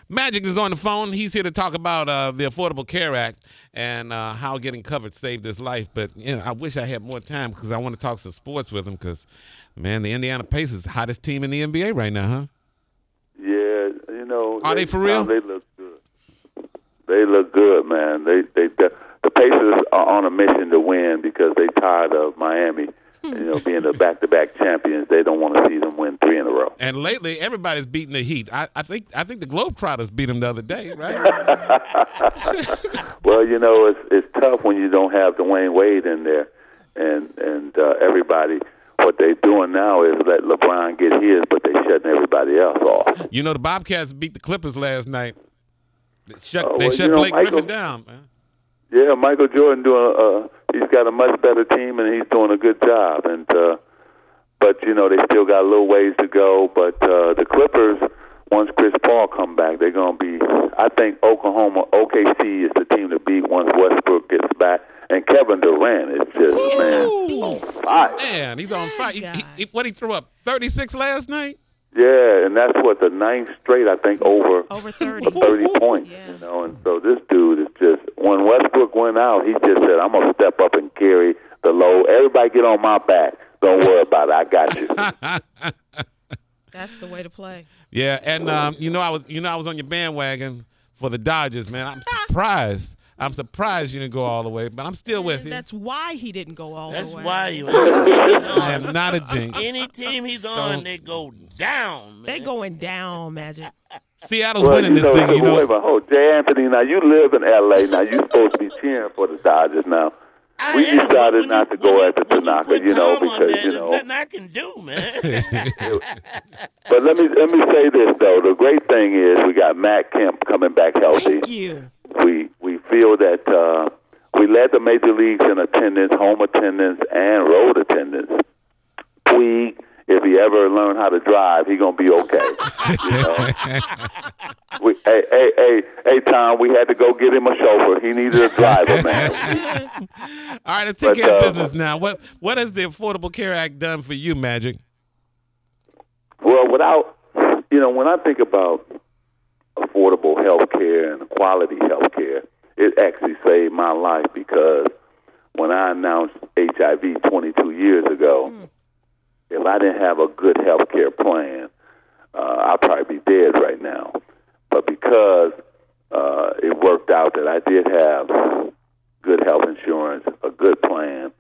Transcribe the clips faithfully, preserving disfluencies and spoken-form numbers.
Magic is on the phone. He's here to talk about uh, the Affordable Care Act and uh, how getting covered saved his life. But you know, I wish I had more time because I want to talk some sports with him because, man, the Indiana Pacers is the hottest team in the N B A right now, huh? Yeah, you know. Are they, they for real? They look good. They look good, man. They they the Pacers are on a mission to win because they tired of Miami. You know, being the back-to-back champions, they don't want to see them win three in a row. And lately, everybody's beating the Heat. I, I think I think the Globetrotters beat them the other day, right? Well, you know, it's it's tough when you don't have Dwayne Wade in there, and and uh, everybody. What they're doing now is let LeBron get his, but they're shutting everybody else off. You know, the Bobcats beat the Clippers last night. They shut, uh, they well, shut you know, Blake Michael, Griffin down, man. Yeah, Michael Jordan doing. Uh, he's got a much better team, and he's doing a good job. And uh, but you know, they still got a little ways to go. But uh, the Clippers, once Chris Paul come back, they're gonna be. I think Oklahoma, O K C is the team to beat once Westbrook gets back. And Kevin Durant is just Ooh, man on fire. Man, he's on fire. He, he, he, what he threw up thirty-six last night? Yeah, and that's what the ninth straight, I think, over over thirty, thirty points. Yeah. You know, and so this dude is just when Westbrook went out, he just said, "I'm gonna step up and carry the load. Everybody, get on my back. Don't worry about it. I got you." That's the way to play. Yeah, and um, you know, I was, you know, I was on your bandwagon for the Dodgers, man. I'm surprised. I'm surprised you didn't go all the way, but I'm still with you. That's why he didn't go all That's the way. why you. I am not a jinx. Any team he's on, Don't. they go down. Man. They going down, Magic. Seattle's well, winning you this know, thing, you know. Wait a minute, hold, Jay Anthony. Now you live in L A. Now you're supposed to be cheering for the Dodgers. Now I we am, decided not you, to go you, after Tanaka, you, you know, because that, you know. There's nothing I can do, man. But let me let me say this though. The great thing is we got Matt Kemp coming back healthy. Thank you. We we feel that uh, we led the major leagues in attendance, home attendance, and road attendance. Puig, if he ever learn how to drive, he gonna be okay. You know? we, hey, hey, hey, hey, Tom, we had to go get him a chauffeur. He needed a driver, man. All right, let's take but, care uh, of business now. What what has the Affordable Care Act done for you, Magic? Well, without you know, when I think about affordable health care and quality health care, it actually saved my life because when I announced H I V twenty-two years ago, mm. if I didn't have a good health care plan, uh, I'd probably be dead right now. But because uh, it worked out that I did have good health insurance, a good plan,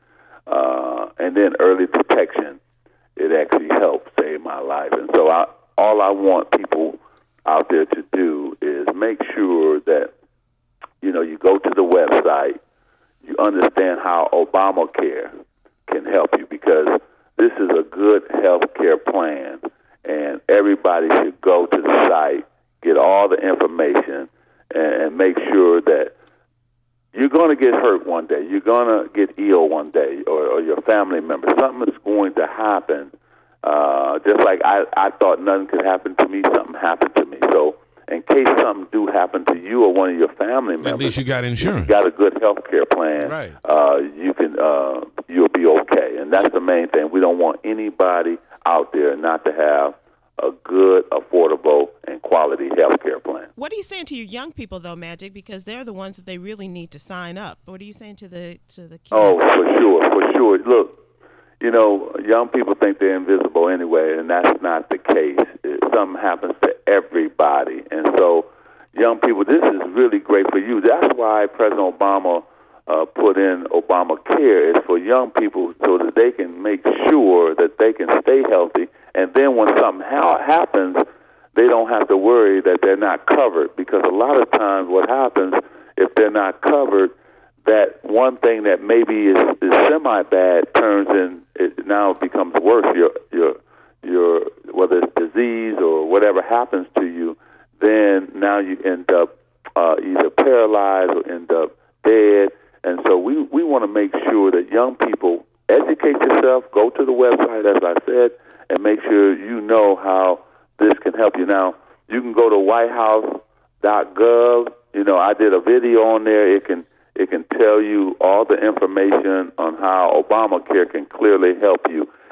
uh, and then early detection, it actually helped save my life. And so I, all I want people out there to do is make sure that, you know, you go to the website, you understand how Obamacare can help you because this is a good health care plan, and everybody should go to the site, get all the information, and, and make sure that you're going to get hurt one day. You're going to get ill one day, or, or your family member. Something is going to happen. Uh, just like I, I thought nothing could happen to me, something happened to me. So in case something do happen to you or one of your family members, at least you got insurance. You got a good health care plan. Right. Uh, you can, uh, you'll be okay. And that's the main thing. We don't want anybody out there not to have a good, affordable, and quality health care plan. What are you saying to your young people, though, Magic? Because they're the ones that they really need to sign up. What are you saying to the to the kids? Oh, for sure, for sure. Look, you know, young people think they're invisible anyway, and that's not the case. It, something happens to everybody. And so, young people, this is really great for you. That's why President Obama uh, put in Obamacare, is for young people so that they can make sure that they can stay healthy. And then when something ha- happens, they don't have to worry that they're not covered. Because a lot of times what happens, if they're not covered, that one thing that maybe is, is semi-bad turns in, it now becomes worse. Your, your, your, whether it's disease or whatever happens to you, then now you end up uh, either paralyzed or end up dead. And so we, we want to make sure that young people educate yourself, go to the website, as I said, and make sure you know how this can help you. Now, you can go to white house dot gov. You know, I did a video on there. It can it can tell you all the information on how Obamacare can clearly help you.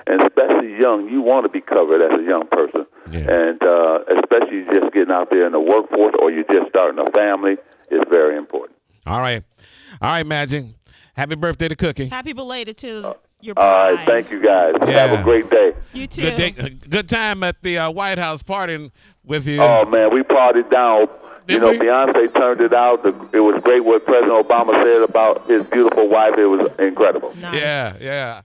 and especially young, you want to be covered as a young person. Yeah. And uh, especially just getting out there in the workforce or you're just starting a family is very important. All right. All right, Magic. Happy birthday to Cookie. Happy belated to your All bride. right, thank you guys. Yeah. Have a great day. You too. Good day, good time at the uh, White House partying with you. Oh, man, we partied down. You Did know, we? Beyonce turned it out. The, it was great what President Obama said about his beautiful wife. It was incredible. Nice. Yeah, yeah.